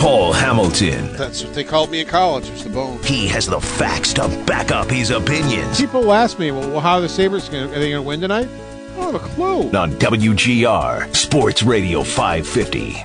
Paul Hamilton. That's what they called me in college, was the bone. He has the facts to back up his opinions. People ask me, well, how are the Sabres going to, are they going to win tonight? I don't have a clue. On WGR, Sports Radio 550.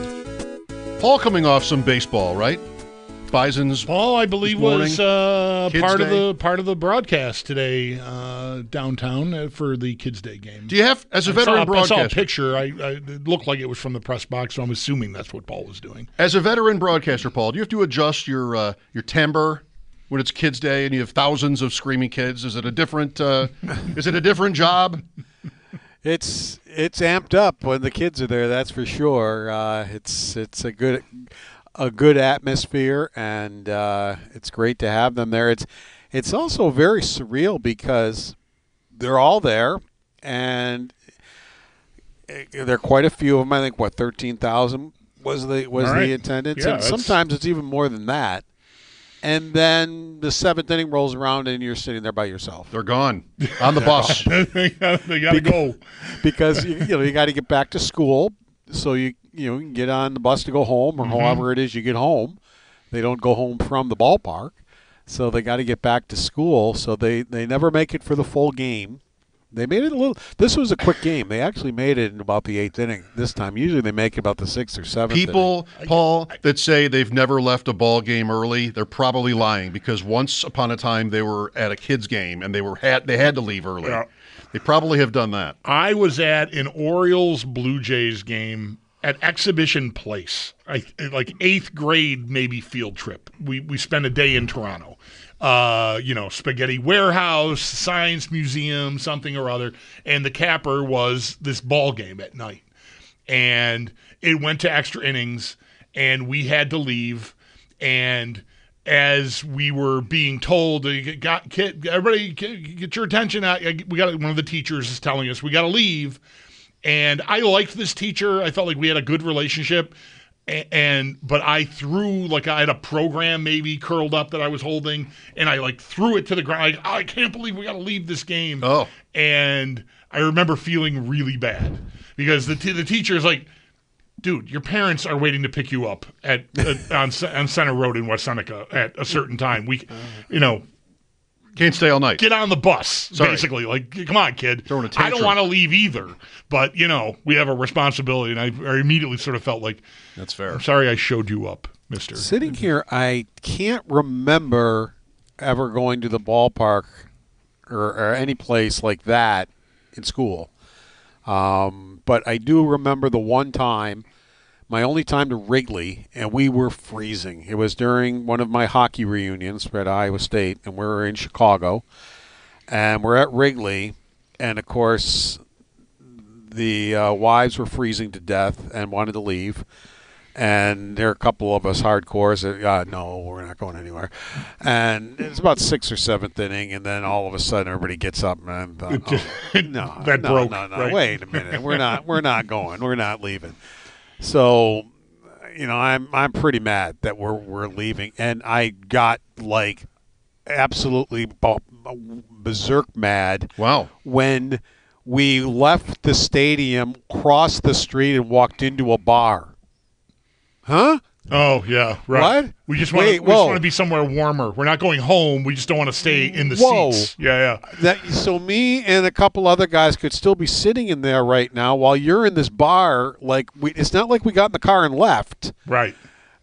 Paul coming off some baseball, right? Bison's. Paul, I believe, was part of the broadcast today downtown for the Kids Day game. Do you have, as a veteran broadcaster? I saw a picture. It looked like it was from the press box, so I'm assuming that's what Paul was doing. As a veteran broadcaster, Paul, do you have to adjust your timbre when it's Kids Day and you have thousands of screaming kids? Is it a different? Is it a different job? It's amped up when the kids are there. That's for sure. It's a good atmosphere, and it's great to have them there. It's also very surreal because they're all there, and there are quite a few of them. I think 13,000 was the attendance, and sometimes it's even more than that. And then the seventh inning rolls around, and you're sitting there by yourself. They're gone on the bus. They got to go because you got to get back to school. So you can get on the bus to go home, or however it is you get home. They don't go home from the ballpark, so they got to get back to school. So they never make it for the full game. They made it a little. This was a quick game. They actually made it in about the eighth inning this time. Usually they make it about the sixth or seventh. People, Paul, that say they've never left a ball game early, they're probably lying, because once upon a time they were at a kids game and they had to leave early. Yeah. They probably have done that. I was at an Orioles-Blue Jays game at Exhibition Place, like eighth grade maybe field trip. We spent a day in Toronto. Spaghetti Warehouse, Science Museum, something or other, and the capper was this ball game at night. And it went to extra innings, and we had to leave, and as we were being told, everybody get your attention. One of the teachers is telling us we got to leave, and I liked this teacher. I felt like we had a good relationship, but I threw I had a program maybe curled up that I was holding, and I threw it to the ground. I can't believe we got to leave this game. Oh, and I remember feeling really bad because the teacher is like, dude, your parents are waiting to pick you up on Center Road in West Seneca at a certain time. Can't stay all night. Get on the bus, basically. Come on, kid. I don't want to leave either, but, we have a responsibility, and I immediately sort of felt like, that's fair. I'm sorry I showed you up, mister. Sitting here, I can't remember ever going to the ballpark or any place like that in school. But I do remember the one time, my only time to Wrigley, and we were freezing. It was during one of my hockey reunions at Iowa State, and we were in Chicago. And we're at Wrigley, and, of course, the wives were freezing to death and wanted to leave. And there are a couple of us hardcores that, no, we're not going anywhere. And it's about sixth or seventh inning, and then all of a sudden everybody gets up and broke. Right? Wait a minute, we're not going, we're not leaving. So, I'm pretty mad that we're leaving, and I got absolutely berserk mad. Wow. When we left the stadium, crossed the street, and walked into a bar. Huh? Oh, yeah, right. What? We just want to be somewhere warmer. We're not going home. We just don't want to stay in the seats. Yeah. So me and a couple other guys could still be sitting in there right now while you're in this bar. It's not like we got in the car and left. Right.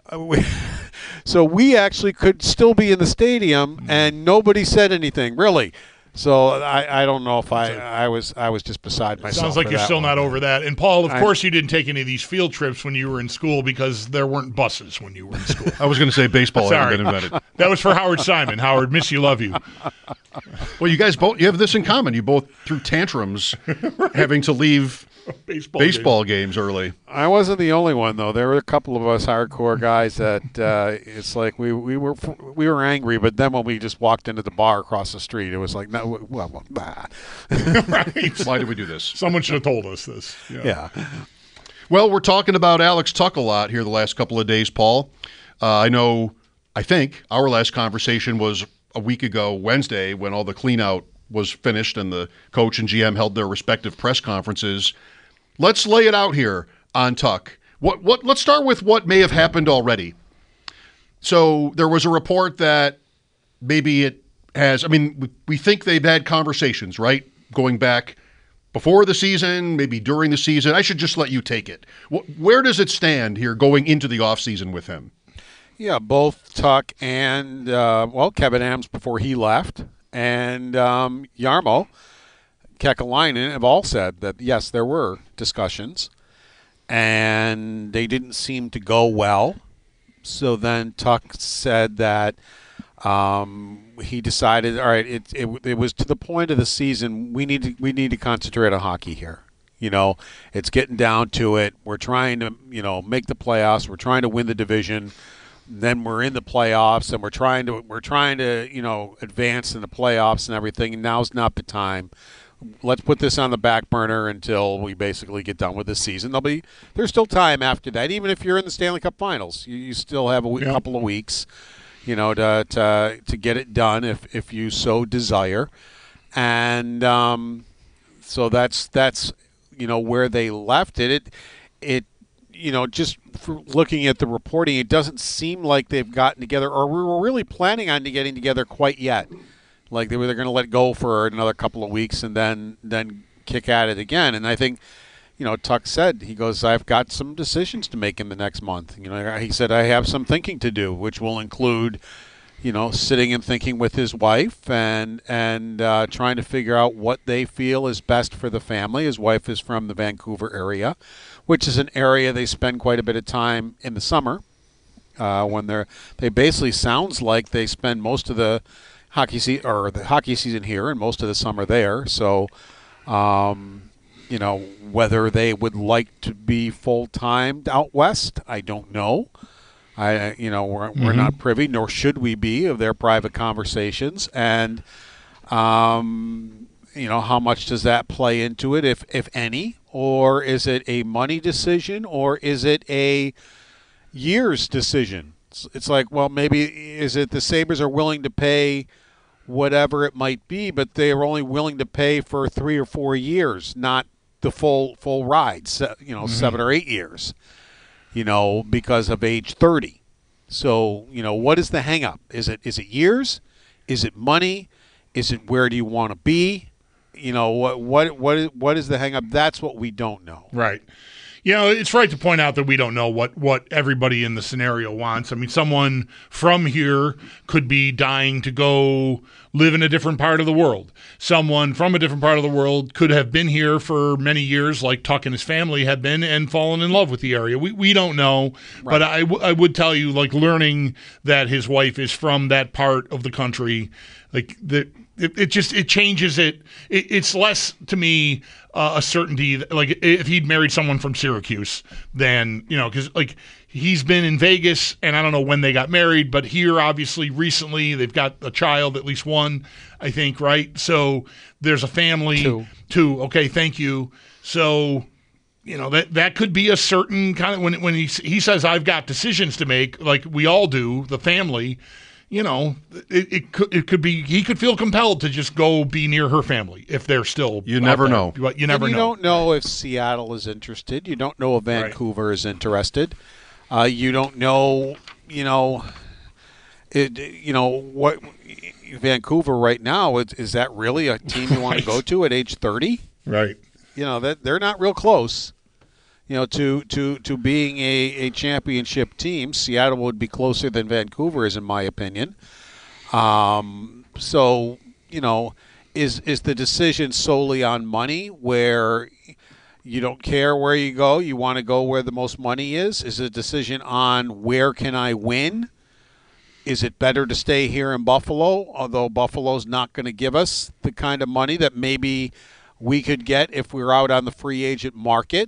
So we actually could still be in the stadium, and nobody said anything, really. So I don't know if I was just beside myself. Sounds like you're still not over that. And Paul, of course, you didn't take any of these field trips when you were in school because there weren't buses when you were in school. I was going to say baseball hadn't been invented. That was for Howard Simon. Howard, miss you, love you. Well, you guys you have this in common. You both threw tantrums having to leave baseball games early. I wasn't the only one, though. There were a couple of us hardcore guys that it's like we were angry, but then when we just walked into the bar across the street, it was like, no, Right. Why did we do this? Someone should have told us this. Yeah. Well, we're talking about Alex Tuch a lot here the last couple of days, Paul. I think our last conversation was a week ago Wednesday when all the clean-out was finished and the coach and GM held their respective press conferences. Let's lay it out here on Tuch. Let's start with what may have happened already. So there was a report that maybe it has. I mean, we think they've had conversations, right, going back before the season, maybe during the season. I should just let you take it. Where does it stand here going into the offseason with him? Yeah, both Tuck and, Kevin Adams before he left and Jarmo Kekalainen have all said that, yes, there were discussions and they didn't seem to go well. So then Tuck said that he decided, all right, it was to the point of the season, we need to concentrate on hockey here. You know, it's getting down to it. We're trying to, make the playoffs. We're trying to win the division. Then we're in the playoffs, and we're trying to advance in the playoffs and everything. And now's not the time. Let's put this on the back burner until we basically get done with this season. There's still time after that. Even if you're in the Stanley Cup Finals, you still have a couple of weeks, to get it done if you so desire. And so that's where they left it. It just for looking at the reporting, it doesn't seem like they've gotten together, or we were really planning on getting together quite yet. Like they're going to let it go for another couple of weeks and then kick at it again. And I think, Tuck said, he goes, I've got some decisions to make in the next month. He said, I have some thinking to do, which will include, sitting and thinking with his wife and trying to figure out what they feel is best for the family. His wife is from the Vancouver area, which is an area they spend quite a bit of time in the summer. When they basically sounds like they spend most of the hockey season here and most of the summer there. So, whether they would like to be full-time out west, I don't know. We're not privy, nor should we be, of their private conversations. And, how much does that play into it, if any? Or is it a money decision, or is it a years decision? It's like, well, maybe is it the Sabres are willing to pay whatever it might be, but they are only willing to pay for 3 or 4 years, not the full ride, 7 or 8 years, because of age 30. So, what is the hang up? Is it years? Is it money? Is it where do you want to be? What is the hang up? That's what we don't know. Right. It's right to point out that we don't know what everybody in the scenario wants. I mean, someone from here could be dying to go live in a different part of the world. Someone from a different part of the world could have been here for many years, like Tuck and his family have been, and fallen in love with the area. We don't know, right. But I would tell you, like, learning that his wife is from that part of the country, like it changes it. It's less to me a certainty. Like if he'd married someone from Syracuse, then because like he's been in Vegas, and I don't know when they got married, but here obviously recently they've got a child, at least one, I think, right? So there's a family. Two. Okay, thank you. So that could be a certain kind of when he says I've got decisions to make, like we all do, the family. It could be he could feel compelled to just go be near her family if they're still. You never know. But you never know. You don't know if Seattle is interested. You don't know if Vancouver is interested. You don't know. What Vancouver right now is that really a team you want to go to at age 30? Right. That they're not real close. To being a championship team. Seattle would be closer than Vancouver is, in my opinion. So, is the decision solely on money, where you don't care where you go, you want to go where the most money is? Is it a decision on where can I win? Is it better to stay here in Buffalo, although Buffalo's not going to give us the kind of money that maybe we could get if we were out on the free agent market?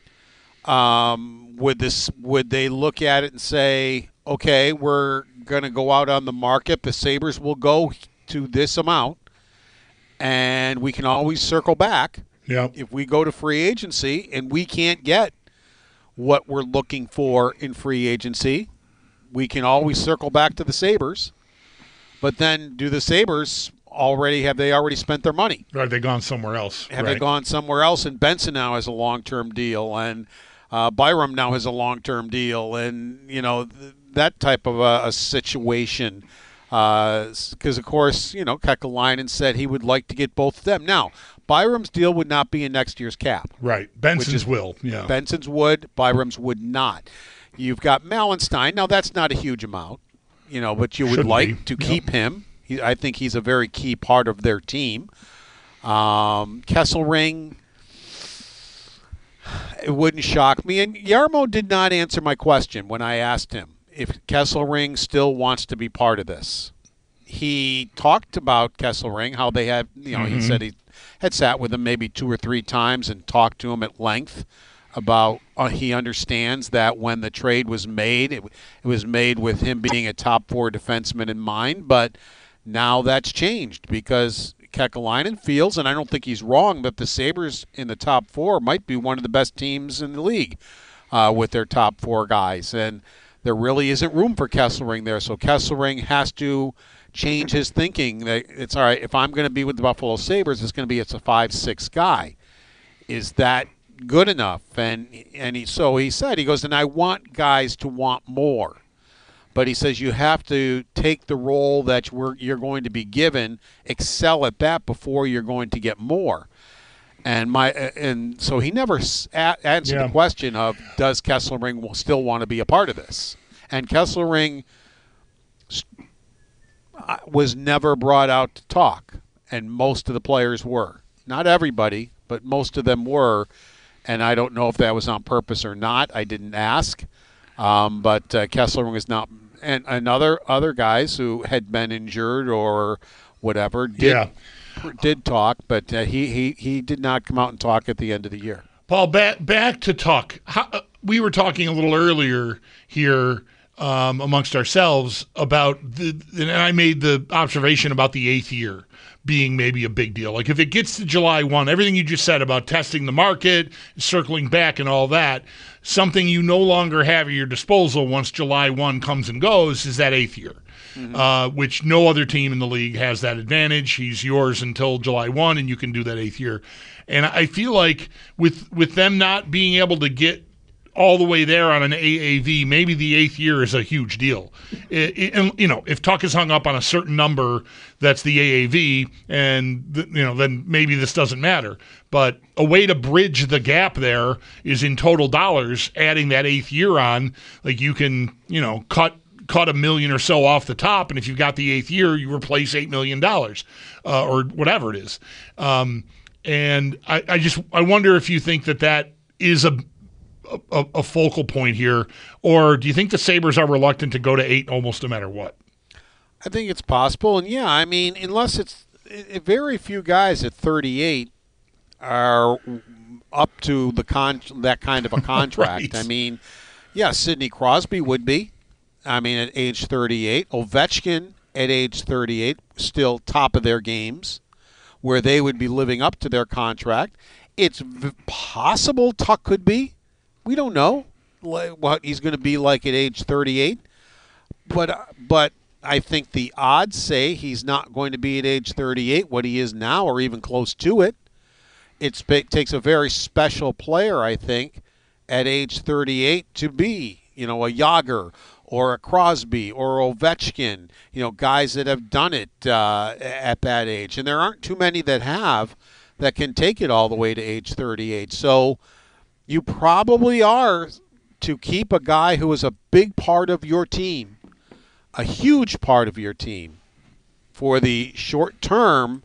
Would they look at it and say, okay, we're going to go out on the market, the Sabres will go to this amount, and we can always circle back if we go to free agency and we can't get what we're looking for in free agency, we can always circle back to the Sabres. But then do the Sabres have they already spent their money? Or have they gone somewhere else? Have they gone somewhere else? And Benson now has a long-term deal, and Byram now has a long-term deal, and that type of a situation. Because of course, Kekalainen said he would like to get both of them. Now, Byram's deal would not be in next year's cap. Right. Benson's will. Yeah. Benson's would. Byram's would not. You've got Malenstein. Now, that's not a huge amount, but you would Shouldn't like be. to keep him. I think he's a very key part of their team. Kesselring, it wouldn't shock me. And Jarmo did not answer my question when I asked him if Kesselring still wants to be part of this. He talked about Kesselring, how they had, he said he had sat with him maybe 2 or 3 times and talked to him at length about he understands that when the trade was made, it was made with him being a top 4 defenseman in mind, but now that's changed because Kekalainen feels, and I don't think he's wrong, that the Sabres in the top 4 might be one of the best teams in the league with their top 4 guys, and there really isn't room for Kesselring there, so Kesselring has to change his thinking that it's all right, if I'm going to be with the Buffalo Sabres, it's a 5-6 guy. Is that good enough? And he said, he goes, and I want guys to want more. But he says you have to take the role that you're going to be given, excel at that before you're going to get more. And so he never answered the question of does Kesselring still want to be a part of this? And Kesselring was never brought out to talk, and most of the players were. Not everybody, but most of them were. And I don't know if that was on purpose or not. I didn't ask. But Kesselring was not, and other guys who had been injured or whatever did talk, but he did not come out and talk at the end of the year. Paul, back to talk. We were talking a little earlier here amongst ourselves about and I made the observation about the 8th year being maybe a big deal. Like if it gets to July 1, everything you just said about testing the market, circling back and all that, something you no longer have at your disposal once July 1 comes and goes is that 8th year, which no other team in the league has that advantage. He's yours until July 1, and you can do that 8th year. And I feel like with them not being able to get all the way there on an AAV, maybe the 8th year is a huge deal. And if Tuck is hung up on a certain number, that's the AAV, and then maybe this doesn't matter. But a way to bridge the gap there is in total dollars, adding that 8th year on. Like you can, cut $1 million or so off the top, and if you've got the 8th year, you replace $8 million or whatever it is. And I wonder if you think that is a focal point here, or do you think the Sabres are reluctant to go to 8 almost no matter what? I think it's possible, and unless it's very few guys at 38 are up to that kind of a contract. Right. Sidney Crosby would be. At age 38, Ovechkin at age 38 still top of their games, where they would be living up to their contract. It's possible Tuck could be. We don't know what he's going to be like at age 38, but I think the odds say he's not going to be at age 38 what he is now, or even close to it. It takes a very special player, I think, at age 38 to be, a Jágr or a Crosby or Ovechkin, guys that have done it at that age, and there aren't too many that can take it all the way to age 38. So you probably are, to keep a guy who is a big part of your team, a huge part of your team, for the short term.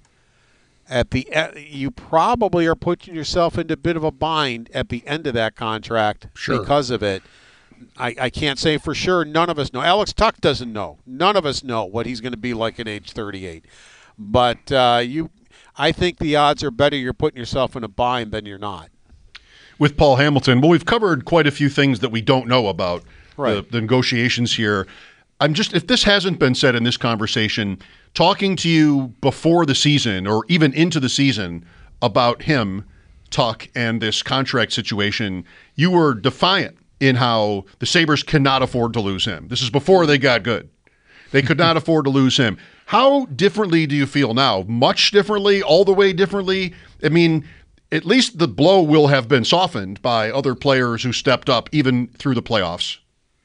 You probably are putting yourself into a bit of a bind at the end of that contract because of it. I can't say for sure. None of us know. Alex Tuck doesn't know. None of us know what he's going to be like at age 38. But I think the odds are better you're putting yourself in a bind than you're not. With Paul Hamilton, well, we've covered quite a few things that we don't know about the negotiations here. If this hasn't been said in this conversation, talking to you before the season or even into the season about him, Tuck, and this contract situation, you were defiant in how the Sabres cannot afford to lose him. This is before they got good. They could not afford to lose him. How differently do you feel now? Much differently? All the way differently? at least the blow will have been softened by other players who stepped up even through the playoffs.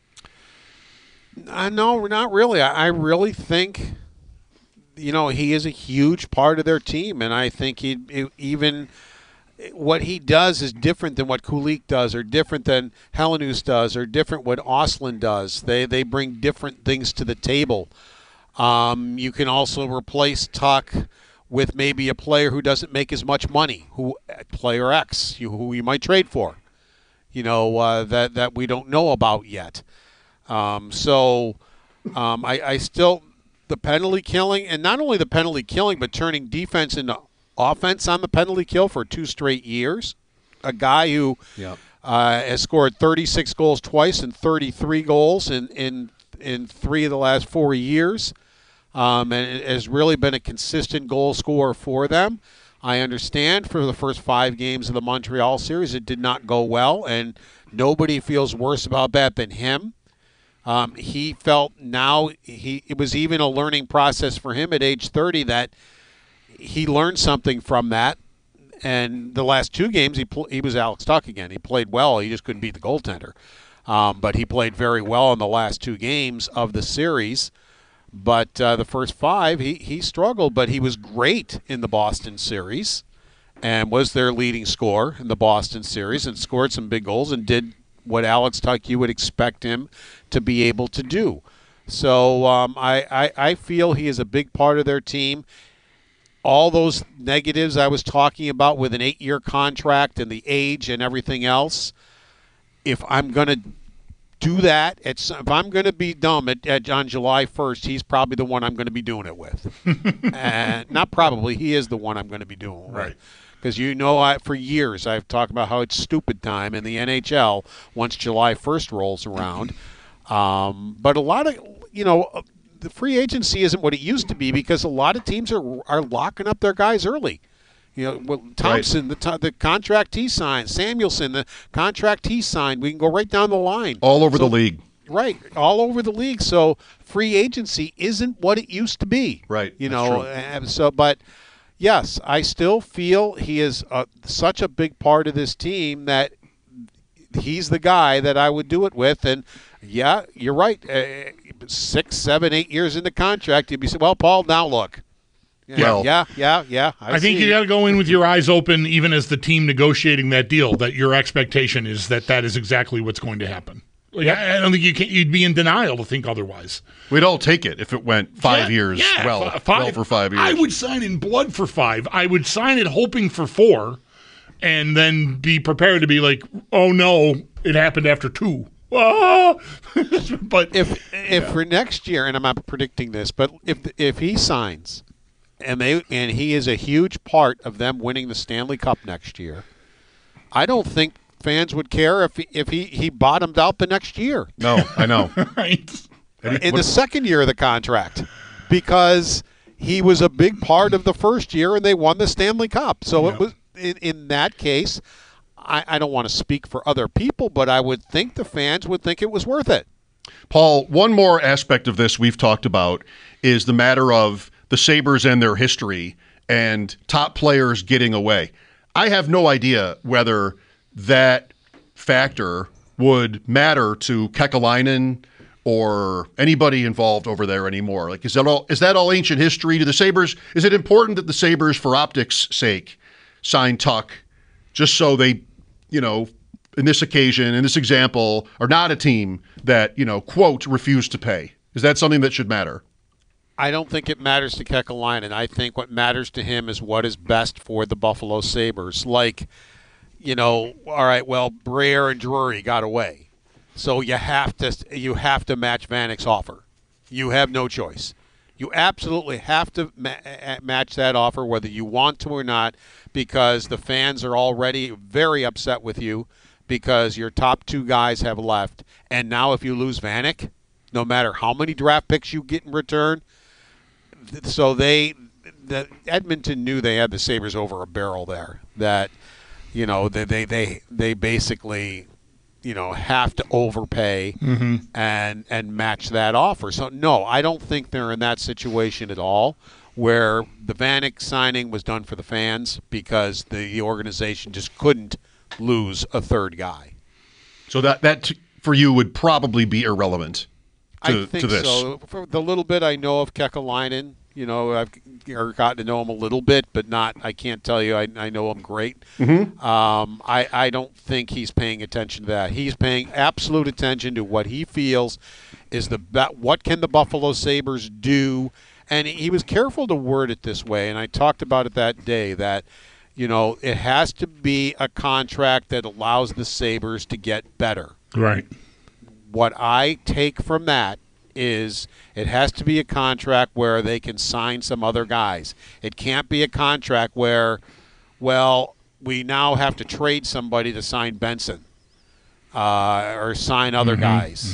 No, not really. I really think, he is a huge part of their team, and I think even what he does is different than what Kulich does, or different than Helenius does, or different what Ostlund does. They bring different things to the table. You can also replace Tuck with maybe a player who doesn't make as much money, player X, who you might trade for, that we don't know about yet. I still, the penalty killing, and not only the penalty killing, but turning defense into offense on the penalty kill for 2 straight years. A guy who has scored 36 goals twice and 33 goals in 3 of the last 4 years. And it has really been a consistent goal scorer for them. I understand for the first 5 games of the Montreal series it did not go well, and nobody feels worse about that than him. He felt it was even a learning process for him at age 30 that he learned something from that. And the last 2 games he was Alex Tuch again. He played well. He just couldn't beat the goaltender. But he played very well in the last 2 games of the series. But the first 5, he struggled, but he was great in the Boston series and was their leading scorer in the Boston series and scored some big goals and did what Alex Tuch you would expect him to be able to do. So I feel he is a big part of their team. All those negatives I was talking about with an 8-year contract and the age and everything else, if I'm going to do that, if I'm going to be dumb on July 1st, he's probably the one I'm going to be doing it with. And not probably, he is the one I'm going to be doing it with. Because for years I've talked about how it's stupid time in the NHL once July 1st rolls around. But a lot of, the free agency isn't what it used to be because a lot of teams are locking up their guys early. Thompson, the contract he signed. Samuelson, the contract he signed. We can go right down the line. All over the league. Right, all over the league. So free agency isn't what it used to be. Right. But yes, I still feel he is such a big part of this team that he's the guy that I would do it with. And yeah, you're right. 6, 7, 8 years into contract, you'd be saying, well, Paul, now look. Yeah. I think you got to go in with your eyes open, even as the team negotiating that deal, that your expectation is that is exactly what's going to happen. I don't think you'd be in denial to think otherwise. We'd all take it if it went 5 years. Well for 5 years. I would sign in blood for 5. I would sign it hoping for 4, and then be prepared to be like, oh no, it happened after 2. But if for next year, and I'm not predicting this, but if he signs. And he is a huge part of them winning the Stanley Cup next year. I don't think fans would care if he bottomed out the next year. No, I know. Right. In the second year of the contract, because he was a big part of the first year and they won the Stanley Cup. So it was in that case. I don't want to speak for other people, but I would think the fans would think it was worth it. Paul, one more aspect of this we've talked about is the matter of the Sabres and their history and top players getting away. I have no idea whether that factor would matter to Kekalainen or anybody involved over there anymore. Like, is that all ancient history to the Sabres? Is it important that the Sabres, for optics' sake, sign Tuch just so they, in this occasion, in this example, are not a team that, quote, refuse to pay? Is that something that should matter? I don't think it matters to Kekalainen. I think what matters to him is what is best for the Buffalo Sabres. Like, all right, well, Briere and Drury got away. So you have to match Vanek's offer. You have no choice. You absolutely have to match that offer whether you want to or not, because the fans are already very upset with you because your top 2 guys have left. And now if you lose Vanek, no matter how many draft picks you get in return, so Edmonton knew they had the Sabres over a barrel there. That they basically have to overpay and match that offer. So no, I don't think they're in that situation at all. where the Vanek signing was done for the fans because the organization just couldn't lose a third guy. So that for you would probably be irrelevant to I think this. so. For the little bit I know of Kekalainen, I've gotten to know him a little bit, but not. I can't tell you I know him great. I don't think he's paying attention to that. He's paying absolute attention to what he feels is what can the Buffalo Sabres do. And he was careful to word it this way, and I talked about it that day, that it has to be a contract that allows the Sabres to get better. Right. What I take from that is it has to be a contract where they can sign some other guys. It can't be a contract where, we now have to trade somebody to sign Benson or sign other guys.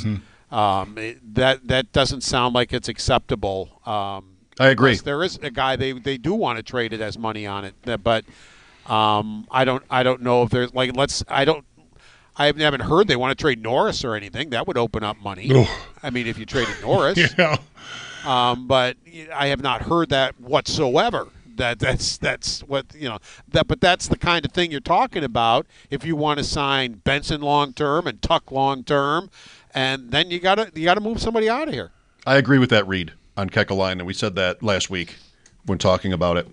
That doesn't sound like it's acceptable. I agree. There is a guy they do want to trade it as money on it, but I don't know if there's I haven't heard they want to trade Norris or anything. That would open up money. I mean, if you traded Norris. Yeah. But I have not heard that whatsoever. That's what but that's the kind of thing you're talking about. If you want to sign Benson long term and Tuck long term, and then you gotta move somebody out of here. I agree with that read on Kekalainen, and we said that last week when talking about it.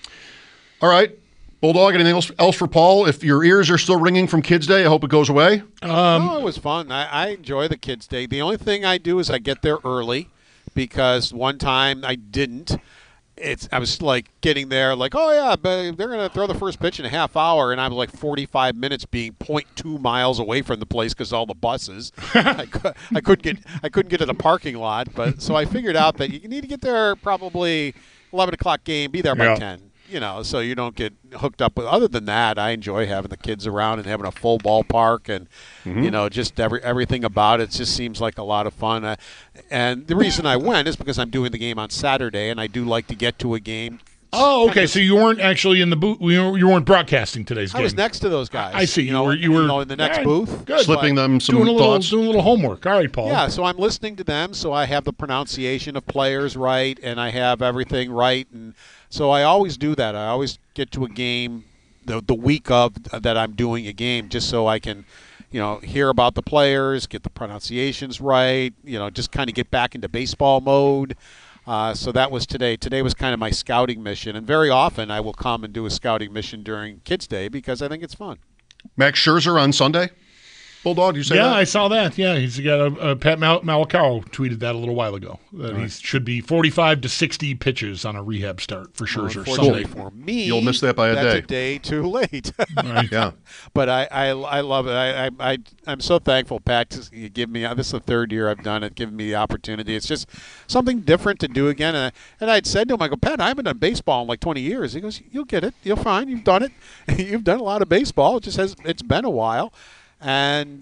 All right. Bulldog, anything else for Paul? If your ears are still ringing from Kids Day, I hope it goes away. It was fun. I enjoy the Kids Day. The only thing I do is I get there early because one time I didn't. I was like getting there like, oh yeah, but they're going to throw the first pitch in a half hour, and I was like 45 minutes being 0.2 miles away from the place because all the buses. I couldn't get to the parking lot, but so I figured out that you need to get there probably 11 o'clock game, be there by 10. So you don't get hooked up with. Other than that, I enjoy having the kids around and having a full ballpark, and just everything about it just seems like a lot of fun. And the reason I went is because I'm doing the game on Saturday, and I do like to get to a game. Oh, okay. So you weren't actually in the booth. You weren't broadcasting today's game. I was next to those guys. I see. You were in the next booth. Good. Slipping them some thoughts. Doing a little homework. All right, Paul. Yeah, so I'm listening to them, so I have the pronunciation of players right, and I have everything right, and so I always do that. I always get to a game the week of that I'm doing a game, just so I can, hear about the players, get the pronunciations right, just kind of get back into baseball mode. So that was today. Today was kind of my scouting mission, and very often I will come and do a scouting mission during Kids Day because I think it's fun. Max Scherzer on Sunday? Bulldog, you say that? Yeah, I saw that. Yeah, he's got Pat Malacaro tweeted that a little while ago. That he should be 45 to 60 pitches on a rehab start for Scherzer Unfortunately Sunday. for me, You'll miss that by a that's day. a day too late. Right. Yeah. But I love it. I'm so thankful, Pat, to give me. This is the third year I've done it, giving me the opportunity. It's just something different to do again. And I'd said to him, I go, Pat, I haven't done baseball in like 20 years. He goes, you'll get it. You'll fine. You've done it. You've done a lot of baseball. It's been a while. And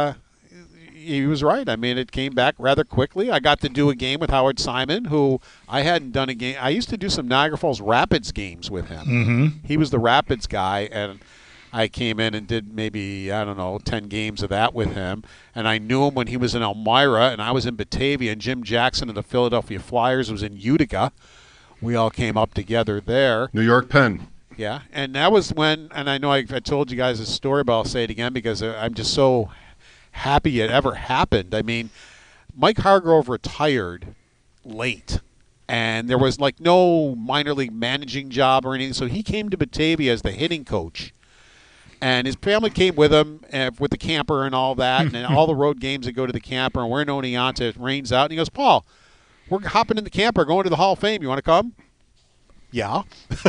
he was right. I mean, it came back rather quickly. I got to do a game with Howard Simon, who I hadn't done a game. I used to do some Niagara Falls Rapids games with him. Mm-hmm. He was the Rapids guy, and I came in and did maybe, 10 games of that with him. And I knew him when he was in Elmira, and I was in Batavia, and Jim Jackson of the Philadelphia Flyers was in Utica. We all came up together there. New York Penn. Yeah, and that was when, and I know I told you guys this story, but I'll say it again because I'm just so happy it ever happened. I mean, Mike Hargrove retired late, and there was like no minor league managing job or anything, so he came to Batavia as the hitting coach. And his family came with him with the camper and all that, and all the road games that go to the camper, and we're in Oneonta, it rains out, and he goes, Paul, we're hopping in the camper, going to the Hall of Fame. You want to come? Yeah.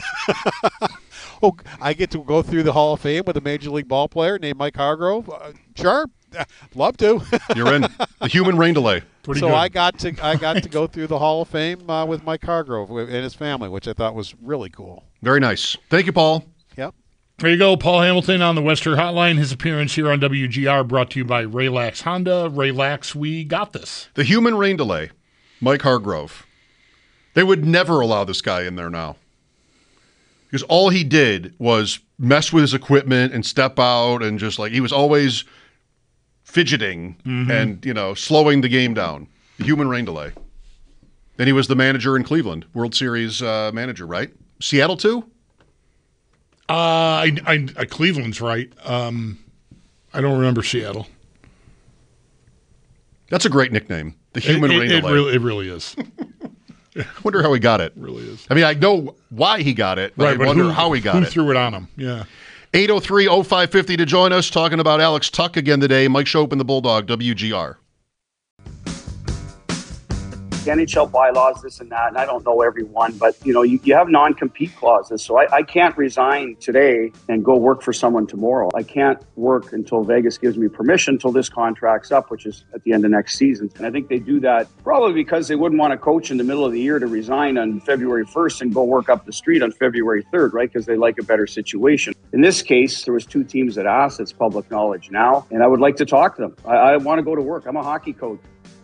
Oh, I get to go through the Hall of Fame with a Major League ball player named Mike Hargrove? Sure. Love to. You're in. The human rain delay. Pretty so good. I got to go through the Hall of Fame with Mike Hargrove and his family, which I thought was really cool. Very nice. Thank you, Paul. Yep. There you go, Paul Hamilton on the Western Hotline. His appearance here on WGR brought to you by Raylax Honda. Raylax, we got this. The human rain delay. Mike Hargrove. They would never allow this guy in there now. Because all he did was mess with his equipment and step out and just like he was always fidgeting and, slowing the game down. The human rain delay. And he was the manager in Cleveland, World Series manager, right? Seattle too? Cleveland's right. I don't remember Seattle. That's a great nickname. The human rain delay. It really is. I wonder how he got it. It really is. I mean, I know why he got it, but I wonder how he got it. Who threw it on him? Yeah. 803-0550 to join us, talking about Alex Tuch again today. Mike Schopp and the Bulldog, WGR. The NHL bylaws, this and that, and I don't know every one, but you have non-compete clauses. So I can't resign today and go work for someone tomorrow. I can't work until Vegas gives me permission until this contract's up, which is at the end of next season. And I think they do that probably because they wouldn't want a coach in the middle of the year to resign on February 1st and go work up the street on February 3rd, right? Because they like a better situation. In this case, there was 2 teams that asked. It's public knowledge now, and I would like to talk to them. I want to go to work. I'm a hockey coach.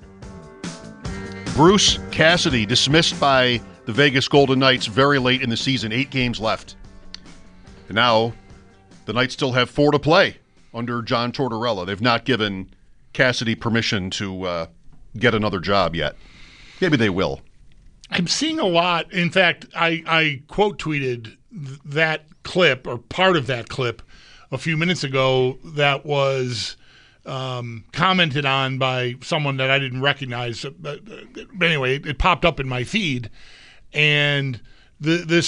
Bruce Cassidy dismissed by the Vegas Golden Knights very late in the season, 8 games left. And now the Knights still have 4 to play under John Tortorella. They've not given Cassidy permission to get another job yet. Maybe they will. I'm seeing a lot. In fact, I quote tweeted that clip or part of that clip a few minutes ago that was commented on by someone that I didn't recognize. But anyway, it popped up in my feed, and the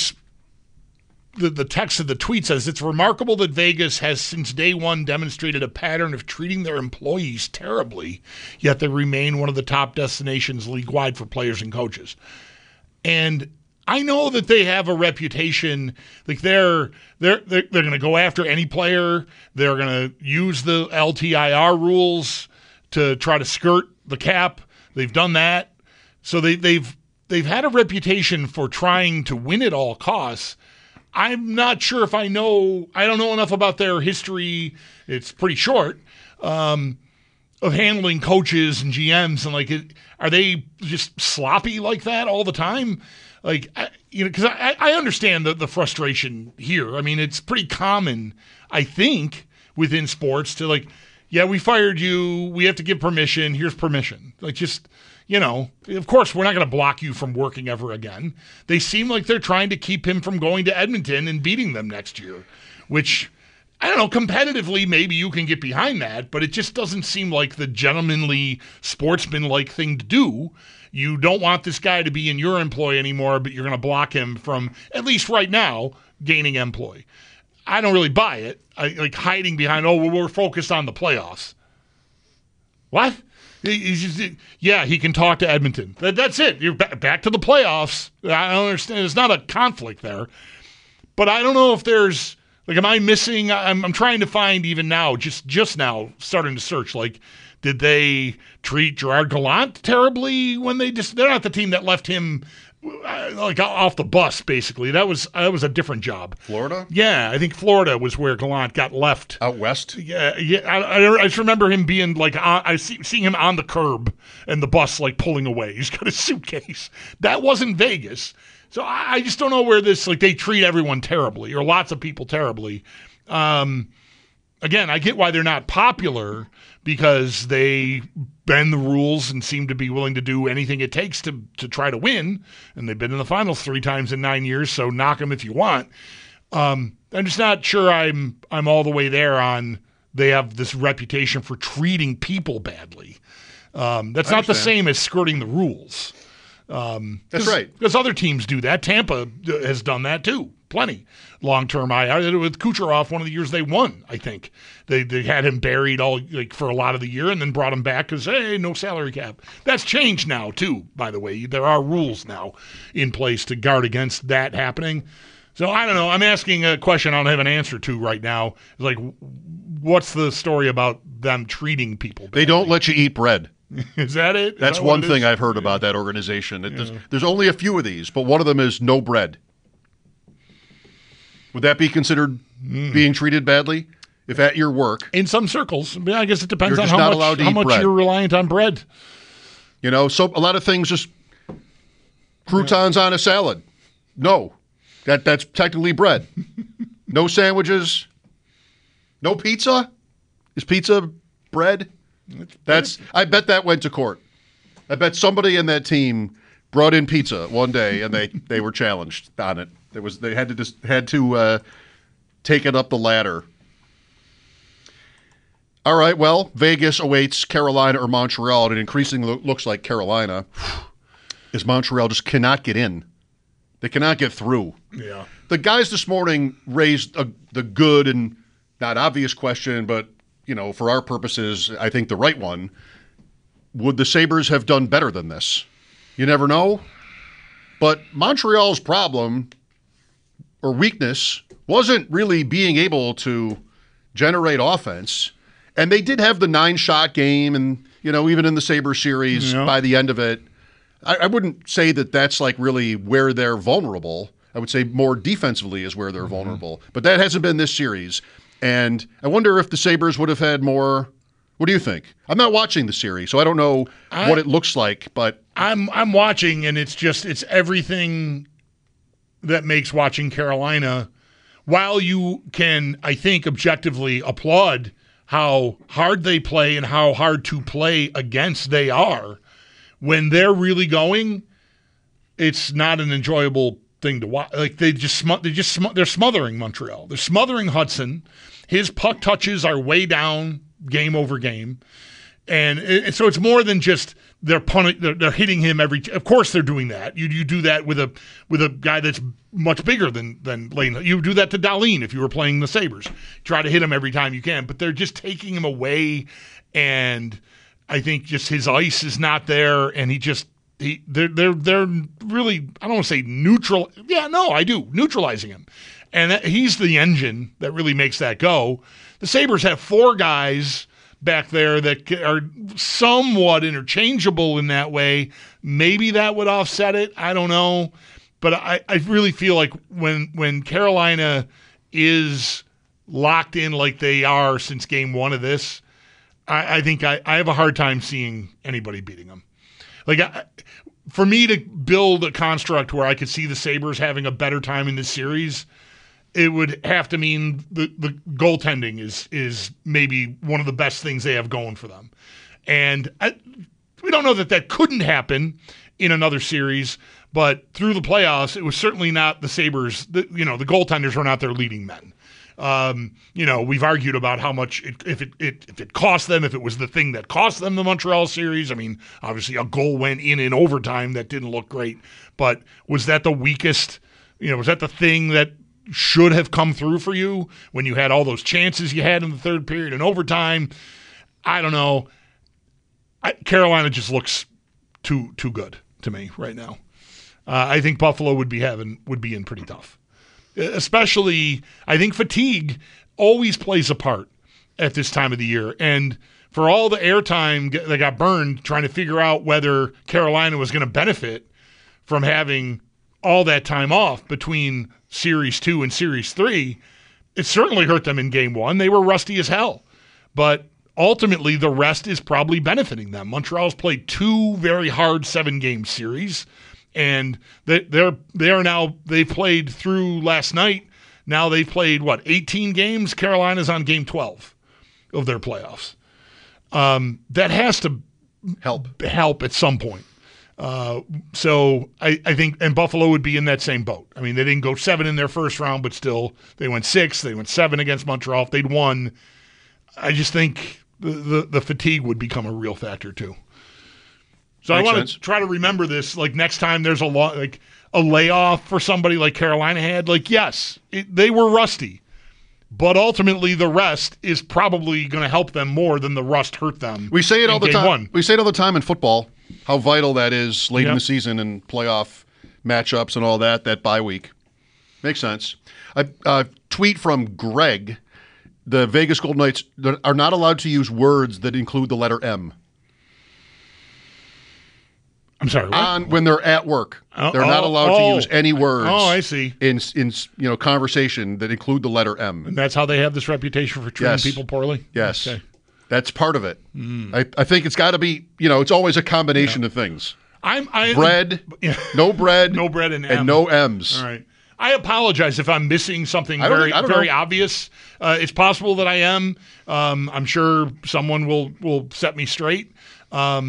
text of the tweet says, "It's remarkable that Vegas has since day one demonstrated a pattern of treating their employees terribly, yet they remain one of the top destinations league-wide for players and coaches." And I know that they have a reputation, like they're going to go after any player. They're going to use the LTIR rules to try to skirt the cap. They've done that, so they've had a reputation for trying to win at all costs. I'm not sure if I don't know enough about their history. It's pretty short. Of handling coaches and GMs, and are they just sloppy like that all the time? Because I understand the frustration here. I mean, it's pretty common, I think, within sports to we fired you. We have to give permission. Here's permission. Of course, we're not going to block you from working ever again. They seem like they're trying to keep him from going to Edmonton and beating them next year, which, I don't know, competitively, maybe you can get behind that, but it just doesn't seem like the gentlemanly, sportsman-like thing to do. You don't want this guy to be in your employ anymore, but you're going to block him from, at least right now, gaining employ. I don't really buy it. Hiding behind, we're focused on the playoffs. What? He can talk to Edmonton. That's it. You're back to the playoffs. I don't understand. There's not a conflict there. But I don't know if there's, am I missing? I'm trying to find even now, just now, starting to search, did they treat Gerard Gallant terribly when they're not the team that left him off the bus, basically. That was a different job. Florida? Yeah, I think Florida was where Gallant got left. Out west? Yeah. I just remember him being seeing him on the curb and the bus pulling away. He's got a suitcase. That wasn't Vegas. So I just don't know where this, they treat everyone terribly, or lots of people terribly. Again, I get why they're not popular, because they bend the rules and seem to be willing to do anything it takes to try to win. And they've been in the finals 3 times in 9 years, so knock them if you want. I'm just not sure I'm all the way there on they have this reputation for treating people badly. That's not the same as skirting the rules. That's right. Because other teams do that. Tampa has done that too. Plenty. Long-term IR. With Kucherov, one of the years they won, I think. They had him buried for a lot of the year and then brought him back because, hey, no salary cap. That's changed now too, by the way. There are rules now in place to guard against that happening. So I don't know. I'm asking a question I don't have an answer to right now. What's the story about them treating people badly? They don't let you eat bread. Is that it? That's one thing I've heard about that organization. There's only a few of these, but one of them is no bread. Would that be considered being treated badly? If at your work, in some circles, I guess it depends on how much you're reliant on bread. So a lot of things, just croutons on a salad. No, that's technically bread. No sandwiches. No pizza. Is pizza bread? I bet that went to court. I bet somebody in that team brought in pizza one day, and they were challenged on it. They had to take it up the ladder. All right, well, Vegas awaits Carolina or Montreal, and it increasingly looks like Carolina, as Montreal just cannot get in. They cannot get through. Yeah. The guys this morning raised the good and not obvious question, but, for our purposes, I think the right one. Would the Sabres have done better than this? You never know. But Montreal's problem or weakness wasn't really being able to generate offense. And they did have the 9-shot game, and, even in the Sabres series, by the end of it, I wouldn't say that that's like really where they're vulnerable. I would say more defensively is where they're vulnerable. But that hasn't been this series. And I wonder if the Sabres would have had more. What do you think? I'm not watching the series, so I don't know what it looks like, but I'm watching, and it's everything that makes watching Carolina. While you can, I think, objectively applaud how hard they play and how hard to play against they are, when they're really going, it's not an enjoyable thing to watch. Like they're smothering Montreal. They're smothering Hudson. His puck touches are way down game over game. And so it's more than just they're hitting him every. Of course, they're doing that. You do that with a guy that's much bigger than Lane. You do that to Dahlin if you were playing the Sabres. Try to hit him every time you can, but they're just taking him away. And I think just his ice is not there, and they're really, I don't want to say neutral. Yeah, no, I do, neutralizing him, and he's the engine that really makes that go. The Sabres have 4 guys back there that are somewhat interchangeable in that way. Maybe that would offset it. I don't know. But I really feel like when Carolina is locked in like they are since game 1 of this, I think I have a hard time seeing anybody beating them. Like, for me to build a construct where I could see the Sabres having a better time in this series, it would have to mean the goaltending is maybe one of the best things they have going for them. And we don't know that couldn't happen in another series, but through the playoffs, it was certainly not the Sabres. The goaltenders were not their leading men. We've argued about how much if it cost them, if it was the thing that cost them the Montreal series. I mean, obviously a goal went in overtime that didn't look great, but was that the weakest? Was that the thing that should have come through for you when you had all those chances you had in the third period and overtime? I don't know. Carolina just looks too good to me right now. I think Buffalo would be in pretty tough. Especially, I think fatigue always plays a part at this time of the year. And for all the airtime that got burned trying to figure out whether Carolina was going to benefit from having all that time off between Series 2 and Series 3, it certainly hurt them in Game 1. They were rusty as hell. But ultimately, the rest is probably benefiting them. Montreal's played 2 very hard 7-game series. And they played through last night. Now they've played, 18 games? Carolina's on game 12 of their playoffs. That has to help at some point. So I think, and Buffalo would be in that same boat. I mean, they didn't go 7 in their first round, but still they went 6. They went 7 against Montreal. If they'd won, I just think the fatigue would become a real factor too. So I want to try to remember this. Like next time there's a layoff for somebody like Carolina had. Like yes, they were rusty, but ultimately the rest is probably going to help them more than the rust hurt them. We say it all the time. 1. We say it all the time in football. How vital that is late in the season and playoff matchups and all that. That bye week makes sense. A tweet from Greg: the Vegas Golden Knights are not allowed to use words that include the letter M. I'm sorry. What? When they're at work, they're not allowed to use any words. Oh, I see. In conversation that include the letter M. And that's how they have this reputation for treating people poorly. Yes, okay. That's part of it. I think it's got to be. It's always a combination of things. Bread, no bread, no bread, and M. And no M's. All right. I apologize if I'm missing something very obvious. It's possible that I am. I'm sure someone will set me straight.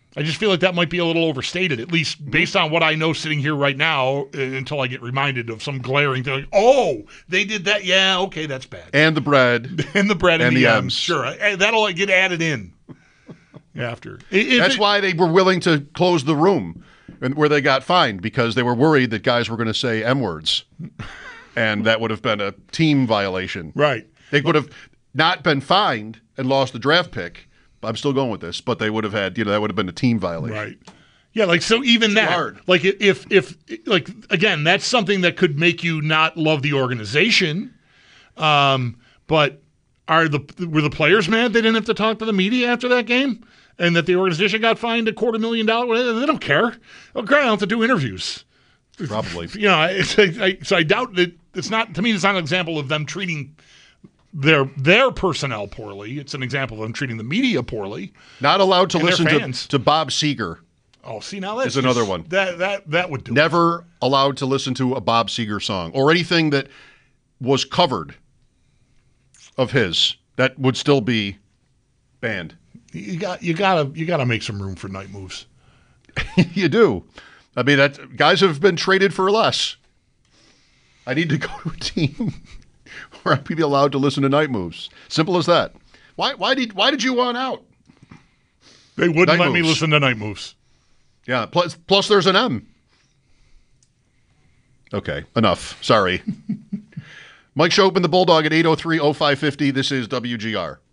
I just feel like that might be a little overstated, at least based on what I know sitting here right now, until I get reminded of some glaring thing. Like, oh, they did that. Yeah, okay, that's bad. And the bread. And the bread and the M's. Sure. That'll get added in after. That's why they were willing to close the room where they got fined, because they were worried that guys were going to say M words. And that would have been a team violation. Right. They would have not been fined and lost the draft pick. I'm still going with this, but they would have had, that would have been a team violation. Right. Yeah, like, so even that, hard. like, if like, again, that's something that could make you not love the organization. But were the players mad they didn't have to talk to the media after that game, and that the organization got fined $250,000? They don't care. Oh, great, I don't have to do interviews. Probably. So I doubt that it's not. To me, it's not an example of them treating their personnel poorly. It's an example of them treating the media poorly. Not allowed to And their listen fans. to Bob Seger. Oh, see, now that's Is another one. That would do it. Never allowed to listen to a Bob Seger song or anything that was covered of his. That would still be banned. You gotta make some room for night moves. You do. I mean, guys have been traded for less. I need to go to a team where I'd be allowed to listen to night moves. Simple as that. Why did you want out? They wouldn't Night let me moves. listen to night moves. Yeah. Plus there's an M. Okay. Enough. Sorry. Mike Schopen, the Bulldog at 803-0550. This is WGR.